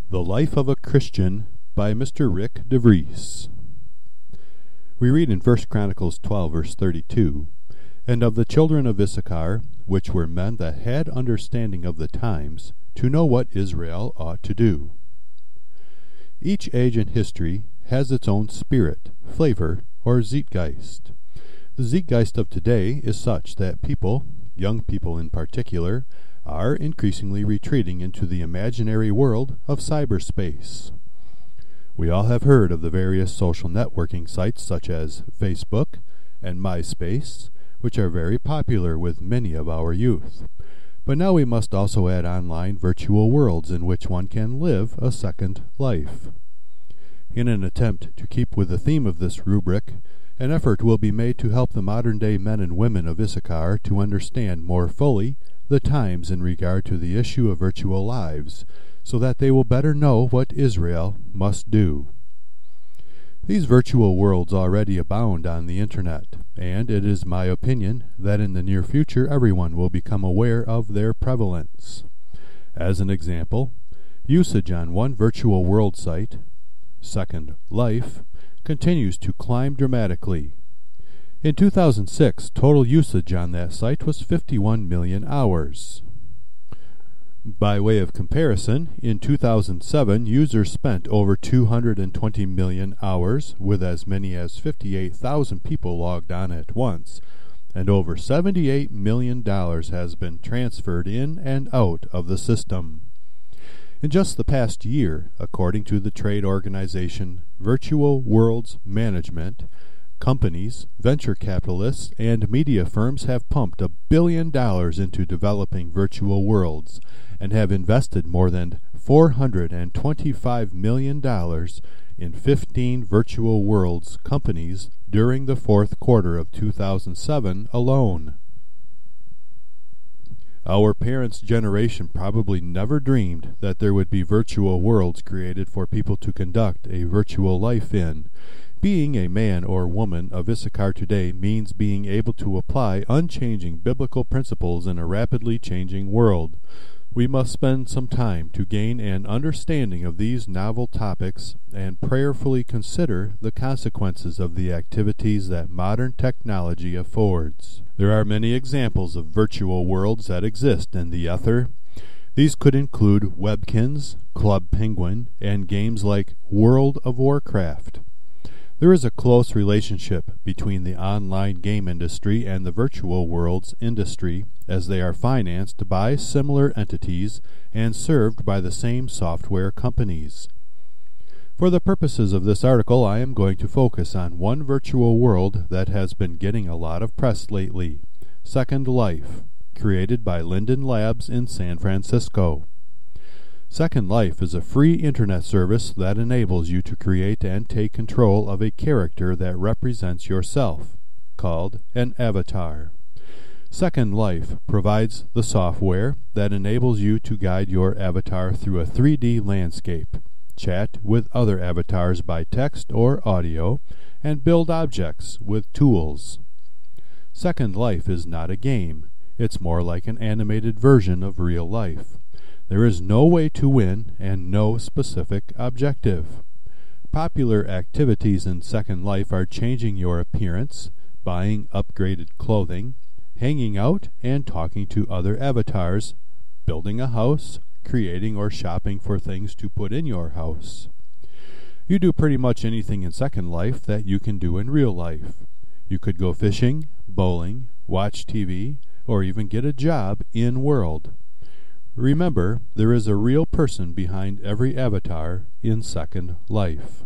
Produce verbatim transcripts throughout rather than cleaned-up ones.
The Life of a Christian by Mister Rick DeVries. We read in First Chronicles twelve, verse thirty-two, "And of the children of Issachar, which were men that had understanding of the times, to know what Israel ought to do." Each age in history has its own spirit, flavor, or zeitgeist. The zeitgeist of today is such that people, young people in particular, are increasingly retreating into the imaginary world of cyberspace. We all have heard of the various social networking sites such as Facebook and MySpace, which are very popular with many of our youth. But now we must also add online virtual worlds in which one can live a second life. In an attempt to keep with the theme of this rubric, an effort will be made to help the modern-day men and women of Issachar to understand more fully the times in regard to the issue of virtual lives, so that they will better know what Israel must do. These virtual worlds already abound on the Internet, and it is my opinion that in the near future everyone will become aware of their prevalence. As an example, usage on one virtual world site, Second Life, continues to climb dramatically. In two thousand six, total usage on that site was fifty-one million hours. By way of comparison, in two thousand seven, users spent over two hundred twenty million hours, with as many as fifty-eight thousand people logged on at once, and over seventy-eight million dollars has been transferred in and out of the system. In just the past year, according to the trade organization Virtual Worlds Management, companies, venture capitalists, and media firms have pumped a billion dollars into developing virtual worlds and have invested more than four hundred twenty-five million dollars in fifteen virtual worlds companies during the fourth quarter of two thousand seven alone. Our parents' generation probably never dreamed that there would be virtual worlds created for people to conduct a virtual life in. Being a man or woman of Issachar today means being able to apply unchanging biblical principles in a rapidly changing world. We must spend some time to gain an understanding of these novel topics and prayerfully consider the consequences of the activities that modern technology affords. There are many examples of virtual worlds that exist in the ether. These could include Webkinz, Club Penguin, and games like World of Warcraft. There is a close relationship between the online game industry and the virtual worlds industry, as they are financed by similar entities and served by the same software companies. For the purposes of this article, I am going to focus on one virtual world that has been getting a lot of press lately, Second Life, created by Linden Labs in San Francisco. Second Life is a free internet service that enables you to create and take control of a character that represents yourself, called an avatar. Second Life provides the software that enables you to guide your avatar through a three D landscape, chat with other avatars by text or audio, and build objects with tools. Second Life is not a game. It's more like an animated version of real life. There is no way to win and no specific objective. Popular activities in Second Life are changing your appearance, buying upgraded clothing, hanging out and talking to other avatars, building a house, creating or shopping for things to put in your house. You do pretty much anything in Second Life that you can do in real life. You could go fishing, bowling, watch T V, or even get a job in-world. Remember, there is a real person behind every avatar in Second Life.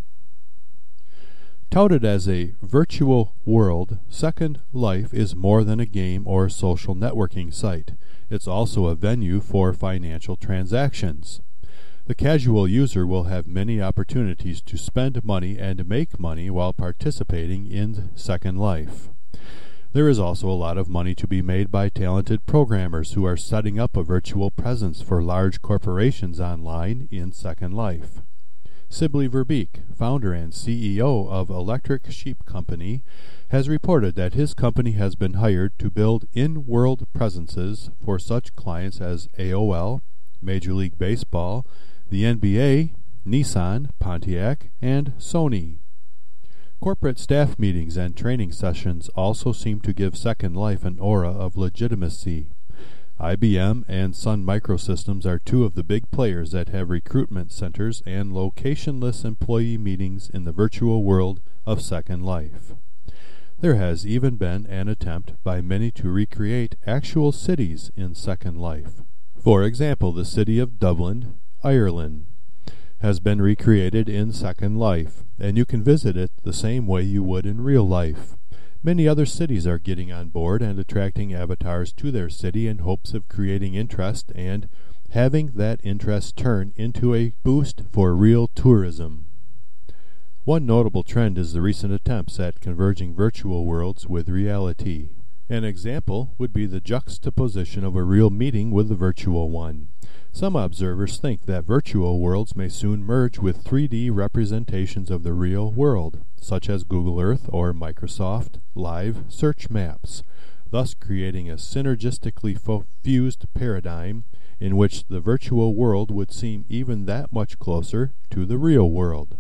Touted as a virtual world, Second Life is more than a game or social networking site. It's also a venue for financial transactions. The casual user will have many opportunities to spend money and make money while participating in Second Life. There is also a lot of money to be made by talented programmers who are setting up a virtual presence for large corporations online in Second Life. Sibley Verbeek, founder and C E O of Electric Sheep Company, has reported that his company has been hired to build in-world presences for such clients as A O L, Major League Baseball, the N B A, Nissan, Pontiac, and Sony. Corporate staff meetings and training sessions also seem to give Second Life an aura of legitimacy. I B M and Sun Microsystems are two of the big players that have recruitment centers and locationless employee meetings in the virtual world of Second Life. There has even been an attempt by many to recreate actual cities in Second Life. For example, the city of Dublin, Ireland, has been recreated in Second Life, and you can visit it the same way you would in real life. Many other cities are getting on board and attracting avatars to their city in hopes of creating interest and having that interest turn into a boost for real tourism. One notable trend is the recent attempts at converging virtual worlds with reality. An example would be the juxtaposition of a real meeting with the virtual one. Some observers think that virtual worlds may soon merge with three D representations of the real world, such as Google Earth or Microsoft Live Search Maps, thus creating a synergistically fo- fused paradigm in which the virtual world would seem even that much closer to the real world.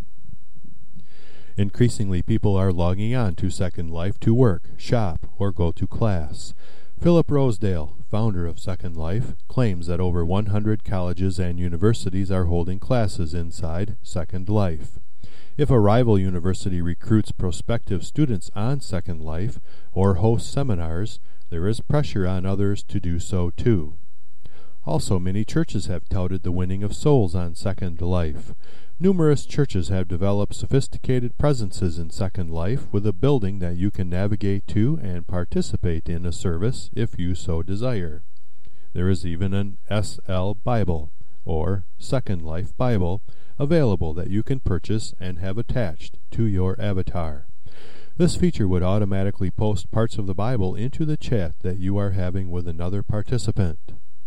Increasingly, people are logging on to Second Life to work, shop, or go to class. Philip Rosedale, founder of Second Life, claims that over one hundred colleges and universities are holding classes inside Second Life. If a rival university recruits prospective students on Second Life or hosts seminars, there is pressure on others to do so too. Also, many churches have touted the winning of souls on Second Life. Numerous churches have developed sophisticated presences in Second Life with a building that you can navigate to and participate in a service if you so desire. There is even an S L Bible, or Second Life Bible, available that you can purchase and have attached to your avatar. This feature would automatically post parts of the Bible into the chat that you are having with another participant.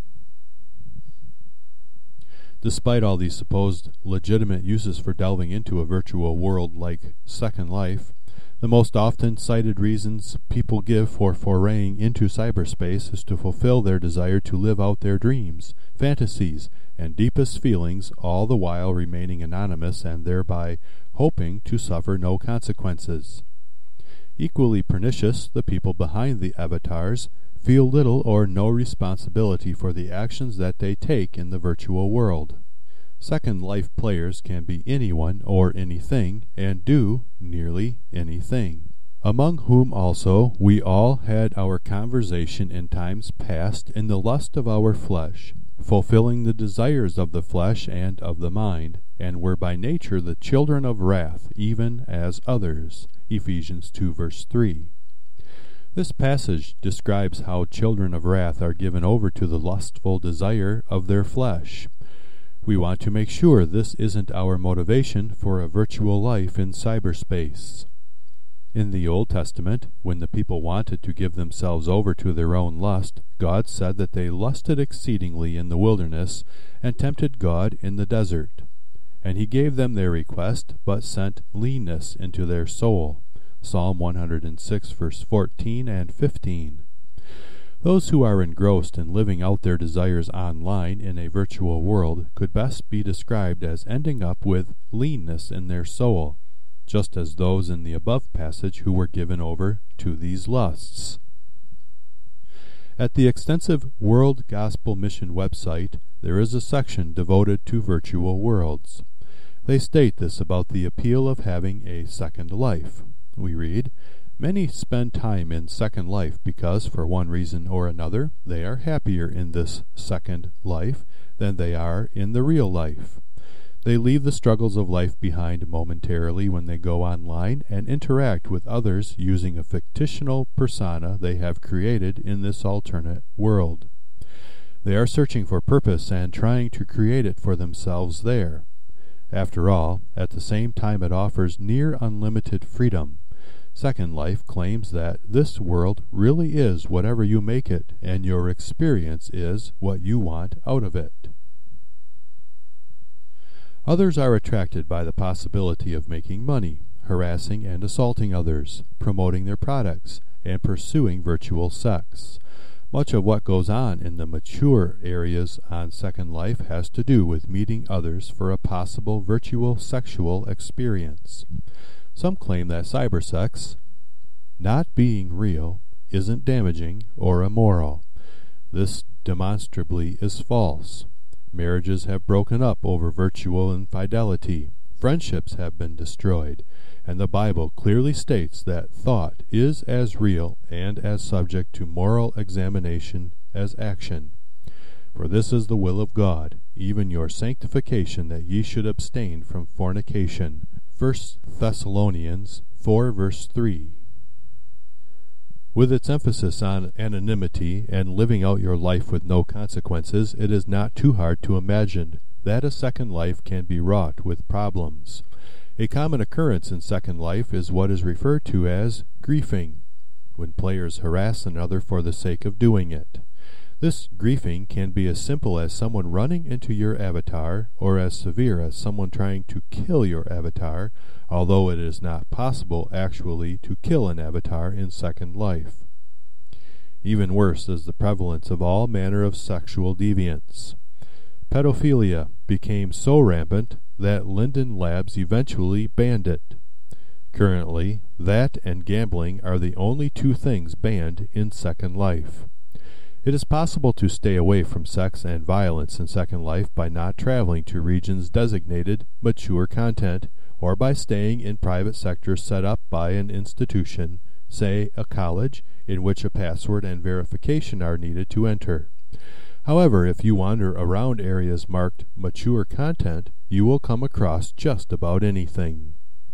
Despite all these supposed legitimate uses for delving into a virtual world like Second Life, the most often cited reasons people give for foraying into cyberspace is to fulfill their desire to live out their dreams, fantasies, and deepest feelings, all the while remaining anonymous and thereby hoping to suffer no consequences. Equally pernicious, the people behind the avatars feel little or no responsibility for the actions that they take in the virtual world. Second Life players can be anyone or anything, and do nearly anything, among whom also we all had our conversation in times past in the lust of our flesh, fulfilling the desires of the flesh and of the mind, and were by nature the children of wrath, even as others. Ephesians two verse three. This passage describes how children of wrath are given over to the lustful desire of their flesh. We want to make sure this isn't our motivation for a virtual life in cyberspace. In the Old Testament, when the people wanted to give themselves over to their own lust, God said that they lusted exceedingly in the wilderness and tempted God in the desert. And he gave them their request, but sent leanness into their soul. Psalm one hundred six, verse fourteen and fifteen. Those who are engrossed in living out their desires online in a virtual world could best be described as ending up with leanness in their soul, just as those in the above passage who were given over to these lusts. At the extensive World Gospel Mission website, there is a section devoted to virtual worlds. They state this about the appeal of having a second life. We read, "Many spend time in Second Life because, for one reason or another, they are happier in this second life than they are in the real life. They leave the struggles of life behind momentarily when they go online and interact with others using a fictional persona they have created in this alternate world. They are searching for purpose and trying to create it for themselves there. After all, at the same time it offers near unlimited freedom. Second Life claims that this world really is whatever you make it, and your experience is what you want out of it." Others are attracted by the possibility of making money, harassing and assaulting others, promoting their products, and pursuing virtual sex. Much of what goes on in the mature areas on Second Life has to do with meeting others for a possible virtual sexual experience. Some claim that cybersex, not being real, isn't damaging or immoral. This demonstrably is false. Marriages have broken up over virtual infidelity. Friendships have been destroyed. And the Bible clearly states that thought is as real and as subject to moral examination as action. For this is the will of God, even your sanctification, that ye should abstain from fornication. First Thessalonians four verse three. With its emphasis on anonymity and living out your life with no consequences, it is not too hard to imagine that a second life can be wrought with problems. A common occurrence in Second Life is what is referred to as griefing, when players harass another for the sake of doing it. This griefing can be as simple as someone running into your avatar, or as severe as someone trying to kill your avatar, although it is not possible actually to kill an avatar in Second Life. Even worse is the prevalence of all manner of sexual deviance. Pedophilia became so rampant that Linden Labs eventually banned it. Currently, that and gambling are the only two things banned in Second Life. It is possible to stay away from sex and violence in Second Life by not traveling to regions designated mature content, or by staying in private sectors set up by an institution, say a college, in which a password and verification are needed to enter. However, if you wander around areas marked mature content, you will come across just about anything.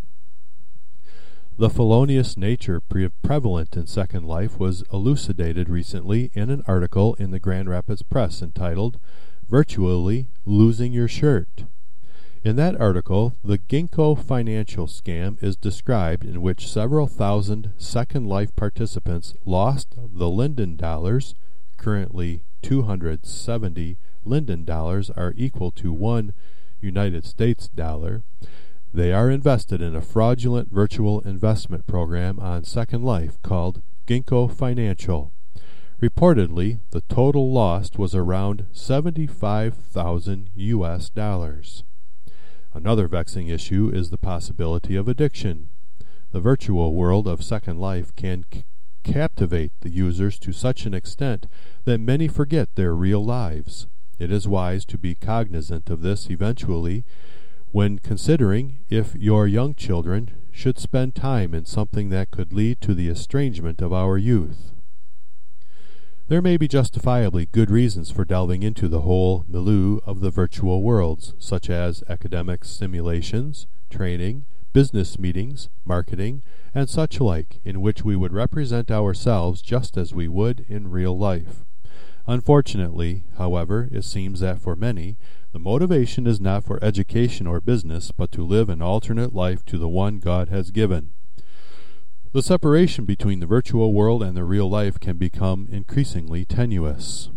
The felonious nature pre- prevalent in Second Life was elucidated recently in an article in the Grand Rapids Press entitled, "Virtually Losing Your Shirt." In that article, the Ginkgo financial scam is described, in which several thousand Second Life participants lost the Linden dollars. Currently two hundred seventy Linden dollars are equal to one United States dollar. They are invested in a fraudulent virtual investment program on Second Life called Ginkgo Financial. Reportedly, the total lost was around seventy-five thousand U S dollars. Another vexing issue is the possibility of addiction. The virtual world of Second Life can c- captivate the users to such an extent that many forget their real lives. It is wise to be cognizant of this eventually when considering if your young children should spend time in something that could lead to the estrangement of our youth. There may be justifiably good reasons for delving into the whole milieu of the virtual worlds, such as academic simulations, training, business meetings, marketing, and such like, in which we would represent ourselves just as we would in real life. Unfortunately, however, it seems that for many, the motivation is not for education or business, but to live an alternate life to the one God has given. The separation between the virtual world and the real life can become increasingly tenuous.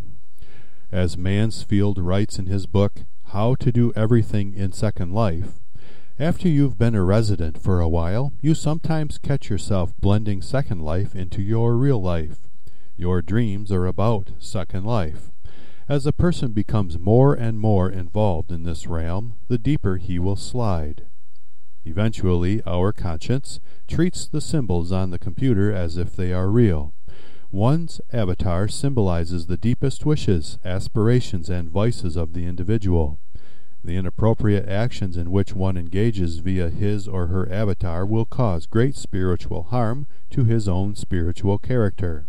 As Mansfield writes in his book, How to Do Everything in Second Life, after you've been a resident for a while, you sometimes catch yourself blending Second Life into your real life. Your dreams are about Second Life. As a person becomes more and more involved in this realm, the deeper he will slide. Eventually, our conscience treats the symbols on the computer as if they are real. One's avatar symbolizes the deepest wishes, aspirations, and vices of the individual. The inappropriate actions in which one engages via his or her avatar will cause great spiritual harm to his own spiritual character.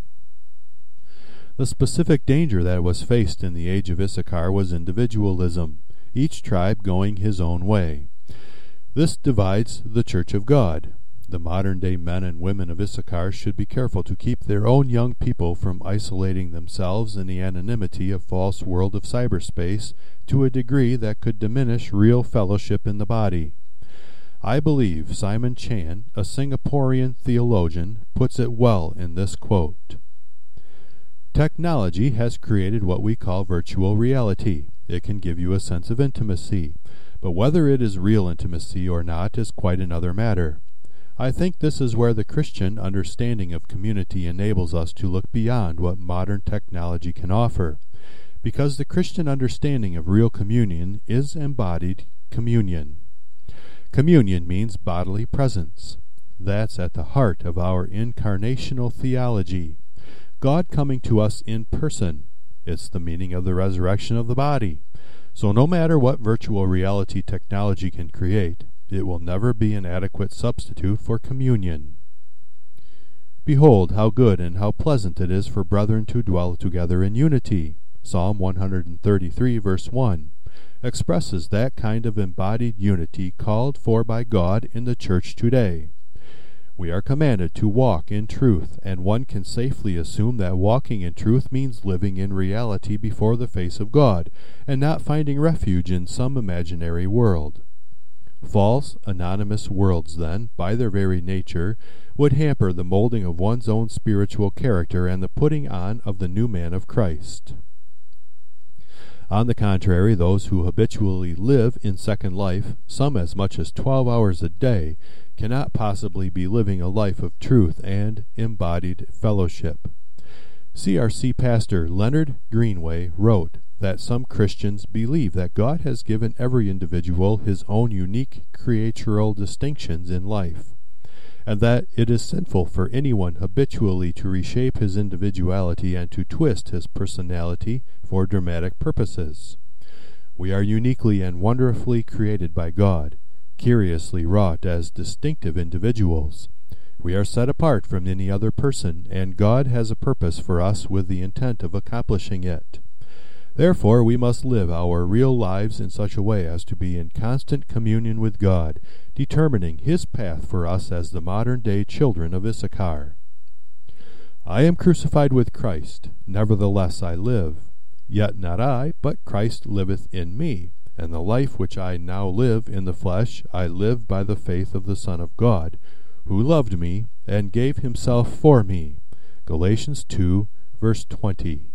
The specific danger that was faced in the age of Issachar was individualism, each tribe going his own way. This divides the Church of God. The modern-day men and women of Issachar should be careful to keep their own young people from isolating themselves in the anonymity of false world of cyberspace to a degree that could diminish real fellowship in the body. I believe Simon Chan, a Singaporean theologian, puts it well in this quote. Technology has created what we call virtual reality. It can give you a sense of intimacy, but whether it is real intimacy or not is quite another matter. I think this is where the Christian understanding of community enables us to look beyond what modern technology can offer, because the Christian understanding of real communion is embodied communion. Communion means bodily presence. That's at the heart of our incarnational theology. God coming to us in person. It's the meaning of the resurrection of the body. So no matter what virtual reality technology can create, it will never be an adequate substitute for communion. Behold, how good and how pleasant it is for brethren to dwell together in unity. Psalm one thirty-three, verse one, expresses that kind of embodied unity called for by God in the church today. We are commanded to walk in truth, and one can safely assume that walking in truth means living in reality before the face of God, and not finding refuge in some imaginary world. False, anonymous worlds, then, by their very nature, would hamper the molding of one's own spiritual character and the putting on of the new man of Christ. On the contrary, those who habitually live in Second Life, some as much as twelve hours a day, cannot possibly be living a life of truth and embodied fellowship. C R C pastor Leonard Greenway wrote that some Christians believe that God has given every individual his own unique creatural distinctions in life, and that it is sinful for anyone habitually to reshape his individuality and to twist his personality for dramatic purposes. We are uniquely and wonderfully created by God, curiously wrought as distinctive individuals. We are set apart from any other person, and God has a purpose for us with the intent of accomplishing it. Therefore, we must live our real lives in such a way as to be in constant communion with God, determining His path for us as the modern-day children of Issachar. I am crucified with Christ, nevertheless I live. Yet not I, but Christ liveth in me. And the life which I now live in the flesh, I live by the faith of the Son of God, who loved me and gave himself for me. Galatians two, verse twenty.